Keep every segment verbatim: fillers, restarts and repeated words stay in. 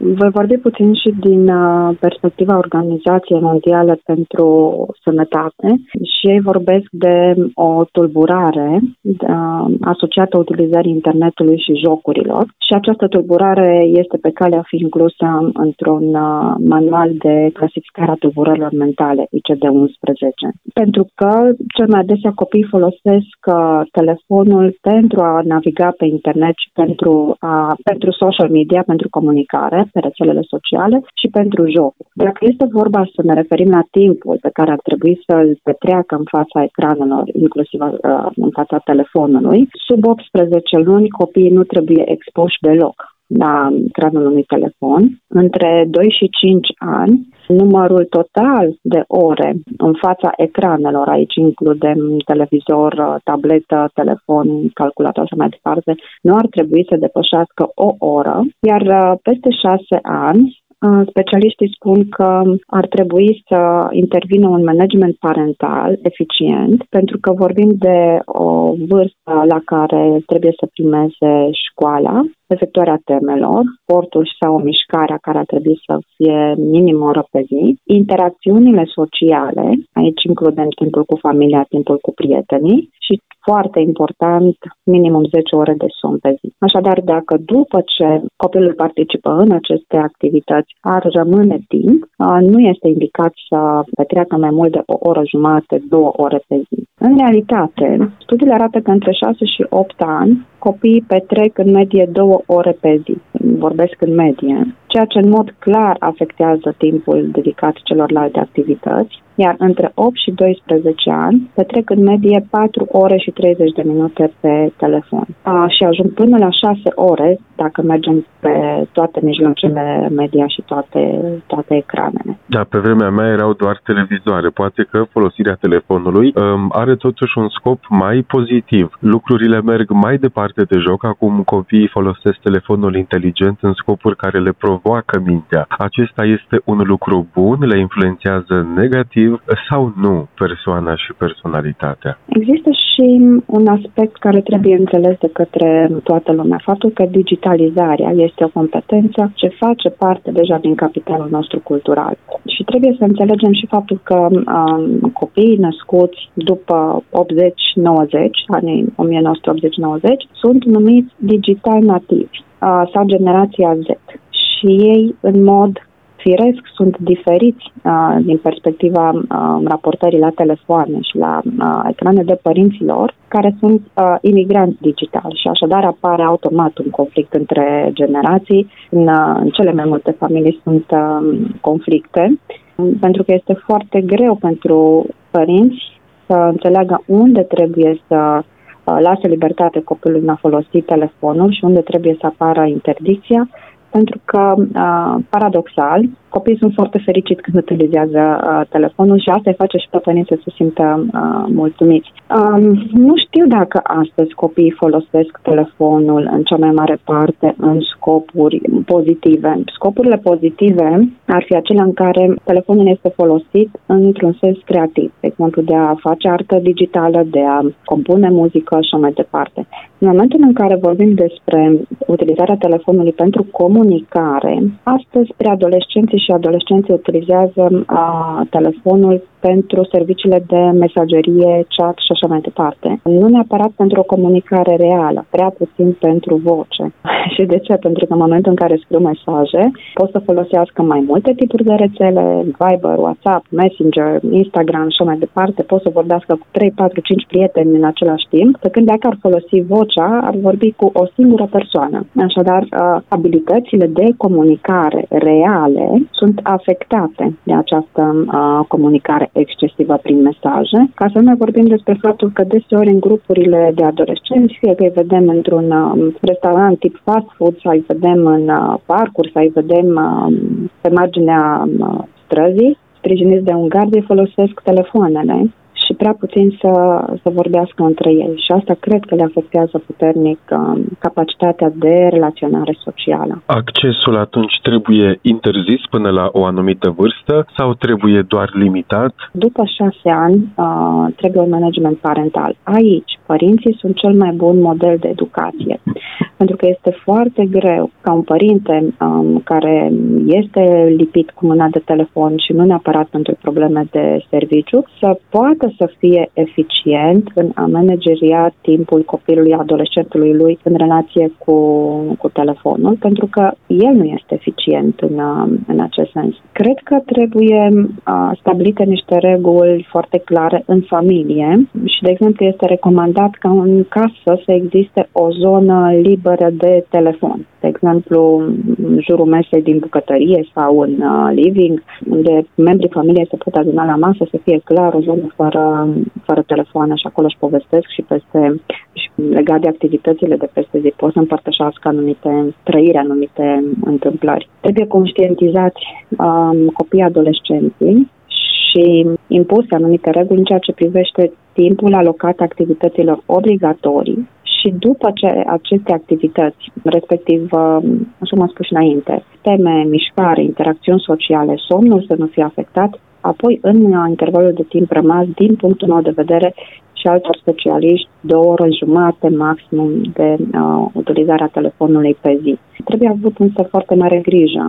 Voi vorbi puțin și din perspectiva Organizației Mondiale pentru Sănătate și ei vorbesc de o tulburare asociată utilizării internetului și jocurilor și această tulburare este pe cale a fi inclusă într-un manual de clasificare a tulburărilor mentale, I C D unsprezece. Pentru că cel mai adesea copiii folosesc telefonul pentru a naviga pe internet și pentru, a, pentru social media, pentru comunicare pe rețelele sociale și pentru jocuri. Dacă este vorba să ne referim la timpul pe care ar trebui să-l petreacă în fața ecranelor, inclusiv uh, în fața telefonului, sub optsprezece luni copiii nu trebuie expuși deloc la ecranul unui telefon. Între doi și cinci ani, numărul total de ore în fața ecranelor, aici includem televizor, tabletă, telefon, calculator și mai departe, nu ar trebui să depășească o oră, iar peste șase ani, specialiștii spun că ar trebui să intervină un management parental eficient, pentru că vorbim de o vârstă la care trebuie să primeze școala, efectuarea temelor, sportul sau mișcarea care ar trebui să fie minim o oră pe zi, interacțiunile sociale, aici includem timpul cu familia, timpul cu prietenii și, foarte important, minimum zece ore de somn pe zi. Așadar, dacă după ce copilul participă în aceste activități ar rămâne timp, nu este indicat să petreacă mai mult de o oră jumate, două ore pe zi. În realitate, studiile arată că între șase și opt ani copiii petrec în medie două ore pe zi. Vorbesc în medie, ceea ce în mod clar afectează timpul dedicat celorlalte activități, iar între opt și doisprezece ani petrec în medie patru ore și treizeci de minute pe telefon. A, și ajung până la șase ore dacă mergem pe toate mijloacele media și toate, toate ecranele. Da, pe vremea mea erau doar televizoare. Poate că folosirea telefonului um, are totuși un scop mai pozitiv. Lucrurile merg mai departe de joc. Acum copiii folosesc telefonul inteligent în scopuri care le provoacă mintea. Acesta este un lucru bun? Le influențează negativ sau nu persoana și personalitatea? Există și un aspect care trebuie înțeles de către toată lumea. Faptul că digitalizarea este o competență ce face parte deja din capitalul nostru cultural. Și trebuie să înțelegem și faptul că um, copiii născuți după optzeci nouăzeci, anii nouăsprezece optzeci nouăzeci, sunt numiți digital nativi uh, sau generația Z. Și ei, în mod firesc, sunt diferiți uh, din perspectiva uh, raportării la telefoane și la uh, ecrane de părinților, care sunt uh, imigranți digitali și așadar apare automat un conflict între generații. În, uh, în cele mai multe familii sunt uh, conflicte, pentru că este foarte greu pentru părinți să înțeleagă unde trebuie să uh, lase libertate copilului în a folosi telefonul și unde trebuie să apară interdicția, pentru că, uh, paradoxal, copiii sunt foarte fericiți când utilizează uh, telefonul și asta îi face și pe părinți să se simtă uh, mulțumiți. Um, nu știu dacă astăzi copiii folosesc telefonul în cea mai mare parte în scopuri pozitive. Scopurile pozitive ar fi acelea în care telefonul este folosit într-un sens creativ, de exemplu de a face artă digitală, de a compune muzică și mai departe. În momentul în care vorbim despre utilizarea telefonului pentru comunicare, astăzi preadolescenții și adolescenții utilizează uh, telefonul pentru serviciile de mesagerie, chat și așa mai departe. Nu neapărat pentru o comunicare reală, prea puțin pentru voce. Și de ce? Pentru că în momentul în care scriu mesaje, pot să folosească mai multe tipuri de rețele, Viber, WhatsApp, Messenger, Instagram și așa mai departe, pot să vorbească cu trei, patru, cinci prieteni în același timp, pe când dacă ar folosi vocea, ar vorbi cu o singură persoană. Așadar, abilitățile de comunicare reale sunt afectate de această comunicare excesivă prin mesaje. Ca să nu mai vorbim despre faptul că deseori în grupurile de adolescenți, fie că îi vedem într-un uh, restaurant tip fast food, sau îi vedem în uh, parcuri, sau îi vedem uh, pe marginea uh, străzii, sprijiniți de un gard, îi folosesc telefoanele. Și prea puțin să, să vorbească între ei și asta cred că le afectează puternic um, capacitatea de relaționare socială. Accesul atunci trebuie interzis până la o anumită vârstă sau trebuie doar limitat? După șase ani uh, trebuie un management parental. Aici, părinții sunt cel mai bun model de educație, pentru că este foarte greu ca un părinte um, care este lipit cu mâna de telefon și nu neapărat pentru probleme de serviciu, să poată să fie eficient în a manageria timpul copilului, adolescentului lui în relație cu, cu telefonul, pentru că el nu este eficient în, în acest sens. Cred că trebuie uh, stabilite niște reguli foarte clare în familie și, de exemplu, este recomandat ca în casă să existe o zonă liberă de telefon. De exemplu, în jurul mesei din bucătărie sau în uh, living, unde membrii familiei se pot aduna la masă, să fie clar o zonă fără, fără telefoane și acolo își povestesc și peste și legat de activitățile de peste zi pot să împărtășească anumite trăiri, anumite întâmplări. Trebuie conștientizați um, copiii adolescenții și impuse anumite reguli în ceea ce privește timpul alocat activităților obligatorii și după ce aceste activități, respectiv, așa cum am spus și înainte, teme, mișcare, interacțiuni sociale, somnul să nu fie afectat, apoi în intervalul de timp rămas, din punctul meu de vedere și altor specialiști, două ore jumate maximum de uh, utilizarea telefonului pe zi. Trebuie avut însă foarte mare grijă.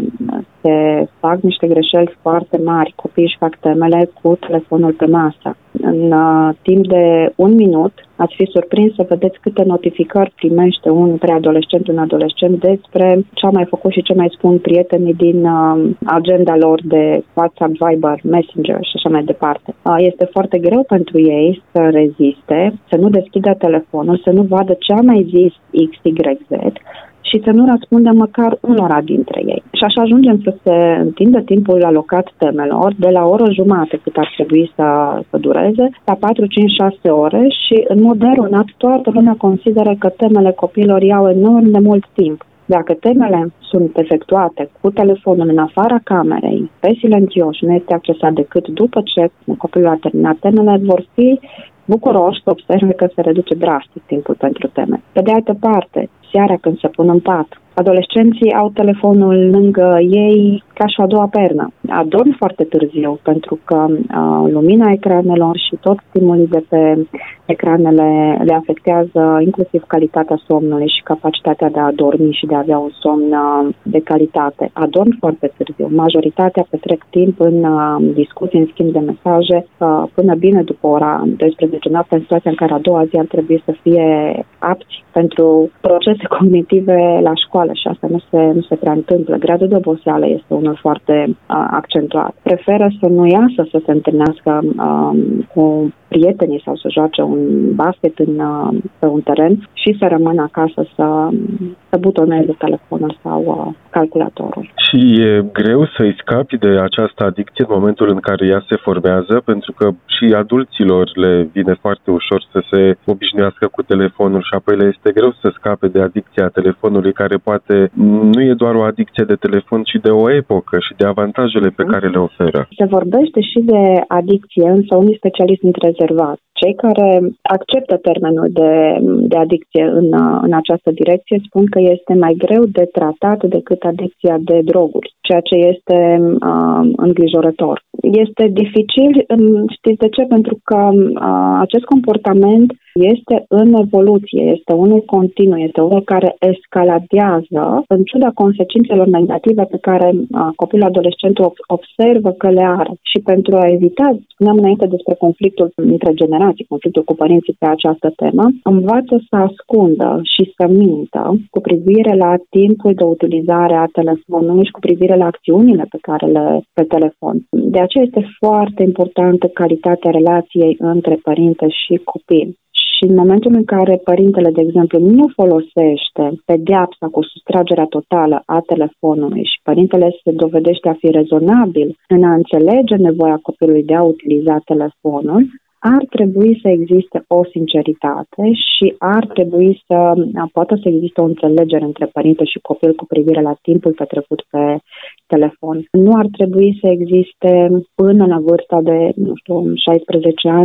Se fac niște greșeli foarte mari. Copiii își fac temele cu telefonul pe masă. În uh, timp de un minut ați fi surprins să vedeți câte notificări primește un preadolescent, un adolescent despre ce a mai făcut și ce mai spun prietenii din uh, agenda lor de WhatsApp, Viber, Messenger și așa mai departe. Uh, este foarte greu pentru ei să reziste, să nu deschidă telefonul, să nu vadă ce a mai zis X Y Z și să nu răspundă măcar unora dintre ei. Și așa ajungem să se întindă timpul alocat temelor de la o oră jumate cât ar trebui să, să dureze, la patru, cinci, șase ore și în mod eronat toată lumea consideră că temele copiilor iau enorm de mult timp. Dacă temele sunt efectuate cu telefonul în afara camerei, pe silențios și nu este accesat decât după ce copilul a terminat temele, vor fi bucuroși să observe că se reduce drastic timpul pentru teme. Pe de altă parte, seara când se pun în pat, adolescenții au telefonul lângă ei ca și o a doua pernă. Adorm foarte târziu pentru că uh, lumina ecranelor și tot stimulii de pe ecranele le afectează inclusiv calitatea somnului și capacitatea de a dormi și de a avea un somn uh, de calitate. Adorm foarte târziu. Majoritatea petrec timp în uh, discuții, în schimb de mesaje uh, până bine după ora doisprezece noapte, în situația în care a doua zi ar trebui să fie apți pentru procese cognitive la școală și asta nu se, nu se prea întâmplă. Gradul de oboseală este unul foarte uh, accentuat. Preferă să nu iasă să se întâlnească uh, cu prietenii sau să joace un basket în, uh, pe un teren și să rămână acasă să, să butoneze telefonul sau uh, calculatorul. Și e greu să-i scapi de această adicție în momentul în care ea se formează, pentru că și adulților le vine foarte ușor să se obișnuiască cu telefonul și apoi le este greu să scape de adicția telefonului, care poate nu e doar o adicție de telefon, ci de o epocă și de avantajele pe care le oferă. Se vorbește și de adicție, însă unii specialiști sunt rezervați. Cei care acceptă termenul de, de adicție în, în această direcție spun că este mai greu de tratat decât adicția de droguri, ceea ce este uh, îngrijorător. Este dificil, știți de ce? Pentru că uh, acest comportament este în evoluție, este unul continuu, este unul care escaladează în ciuda consecințelor negative pe care uh, copilul adolescent observă că le are. Și pentru a evita, spuneam înainte despre conflictul între generații, conflictul cu părinții pe această temă, învață să ascundă și să mintă cu privire la timpul de utilizare a telefonului și cu privire la acțiunile pe care le pe telefon. De aceea este foarte importantă calitatea relației între părinte și copil. Și în momentul în care părintele, de exemplu, nu folosește pedeapsa cu sustragerea totală a telefonului și părintele se dovedește a fi rezonabil în a înțelege nevoia copilului de a utiliza telefonul, ar trebui să existe o sinceritate și ar trebui să poată să existe o înțelegere între părinte și copil cu privire la timpul petrecut pe telefon. Nu ar trebui să existe până la vârsta de, nu știu, șaisprezece ani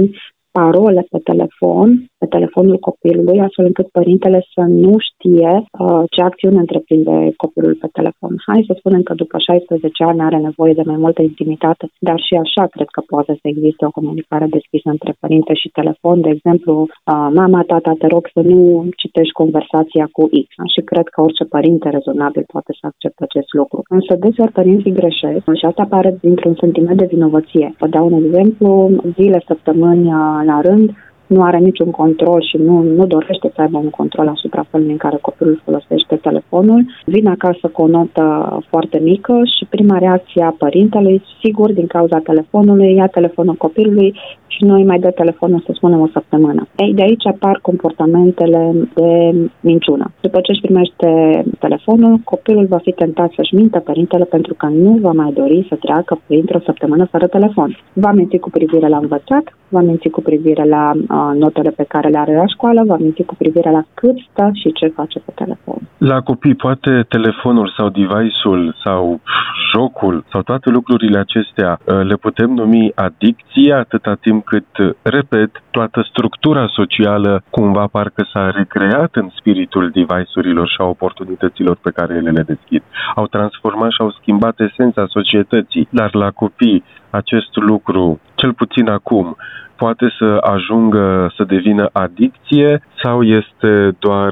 parole pe telefon, pe telefonul copilului, astfel încât părintele să nu știe uh, ce acțiune întreprinde copilul pe telefon. Hai să spunem că după șaisprezece ani are nevoie de mai multă intimitate, dar și așa cred că poate să existe o comunicare deschisă între părinte și telefon. De exemplu, uh, mama, tata, te rog să nu citești conversația cu X. Și cred că orice părinte rezonabil poate să accepte acest lucru. Însă deseori părinții greșesc și asta apare dintr-un sentiment de vinovăție. Vă dau un exemplu, zile, săptămâni la rând, nu are niciun control și nu, nu dorește să aibă un control asupra felului în care copilul folosește telefonul, vine acasă cu o notă foarte mică și prima reacție a părintelui, sigur, din cauza telefonului, ia telefonul copilului și nu îi mai dă telefonul, să spunem, o săptămână. Ei, de aici apar comportamentele de minciună. După ce își primește telefonul, copilul va fi tentat să-și mintă părintele pentru că nu va mai dori să treacă printr-o săptămână fără telefon. Va minți cu privire la învățat, va minți cu privire la uh, notele pe care le are la școală, va minți cu privire la cât stă și ce face pe telefon. La copii, poate telefonul sau device-ul sau jocul sau toate lucrurile acestea le putem numi adicție atâta timp cât, repet, toată structura socială cumva parcă s-a recreat în spiritul device-urilor și a oportunităților pe care ele le deschid. Au transformat și au schimbat esența societății, dar la copii acest lucru, cel puțin acum, poate să ajungă să devină adicție sau este doar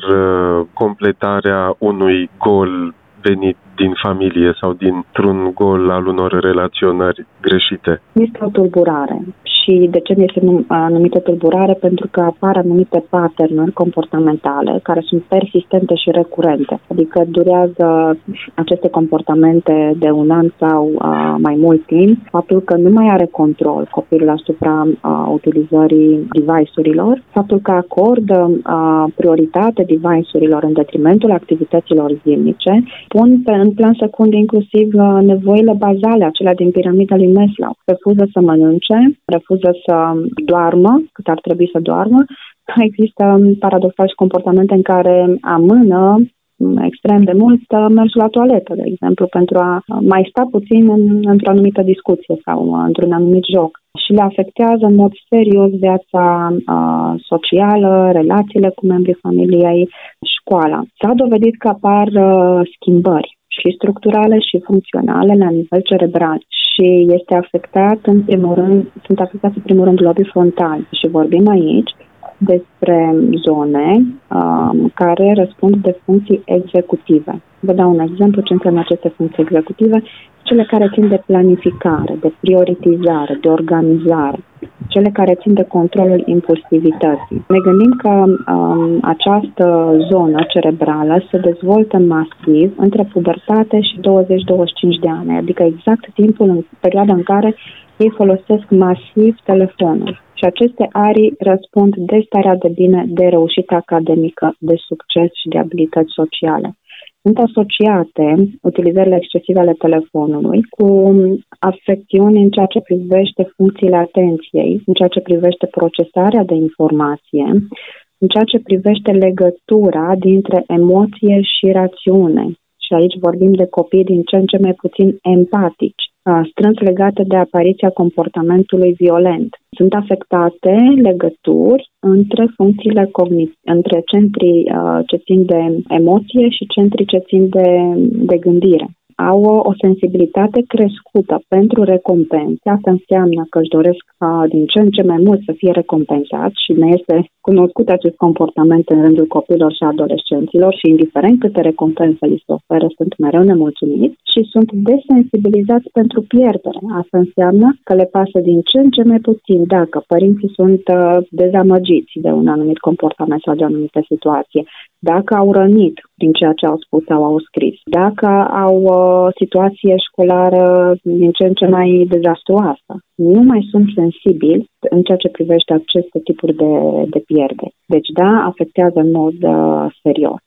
completarea unui gol venit din familie sau dintr-un gol al unor relaționări greșite? Este o tulburare. Și de ce este numită tulburare? Pentru că apar anumite pattern-uri comportamentale care sunt persistente și recurente. Adică durează aceste comportamente de un an sau uh, mai mult timp. Faptul că nu mai are control copilul asupra uh, utilizării device-urilor, faptul că acordă uh, prioritate device-urilor în detrimentul activităților zilnice, pun pe, în plan secund inclusiv uh, nevoile bazale, acelea din piramida lui Maslow. Refuză să mănânce, refuză să doarmă, cât ar trebui să doarmă. Există paradoxal și comportamente în care amână extrem de mult mersul la toaletă, de exemplu, pentru a mai sta puțin în, într-o anumită discuție sau într-un anumit joc. Și le afectează în mod serios viața uh, socială, relațiile cu membrii familiei, școala. S-a dovedit că apar uh, schimbări și structurale și funcționale la nivel cerebral și este afectat în primul rând, sunt afectați în primul rând lobii frontali și vorbim aici despre zone um, care răspund de funcții executive. Vă dau un exemplu ce înseamnă aceste funcții executive, cele care țin de planificare, de prioritizare, de organizare, cele care țin de controlul impulsivității. Ne gândim că um, această zonă cerebrală se dezvoltă masiv între pubertate și douăzeci douăzeci și cinci de ani, adică exact timpul, în perioada în care ei folosesc masiv telefonul. Și aceste arii răspund de starea de bine, de reușită academică, de succes și de abilități sociale. Sunt asociate utilizările excesive ale telefonului cu afecțiuni în ceea ce privește funcțiile atenției, în ceea ce privește procesarea de informație, în ceea ce privește legătura dintre emoție și rațiune. Și aici vorbim de copii din ce în ce mai puțin empatici, strâns legate de apariția comportamentului violent. Sunt afectate legături între funcțiile cognitive, între centrii uh, ce țin de emoție și centrii ce țin de, de gândire. Au o sensibilitate crescută pentru recompense. Asta înseamnă că își doresc ca din ce în ce mai mult să fie recompensați și ne este cunoscut acest comportament în rândul copiilor și adolescenților și indiferent câte recompense li se oferă, sunt mereu nemulțumiți și sunt desensibilizați pentru pierdere. Asta înseamnă că le pasă din ce în ce mai puțin dacă părinții sunt uh, dezamăgiți de un anumit comportament sau de o anumită situație, dacă au rănit din ceea ce au spus sau au scris, dacă au o situație școlară din ce în ce mai dezastruoasă. Nu mai sunt sensibili în ceea ce privește aceste tipuri de, de pierderi. Deci, da, afectează în mod uh, serios.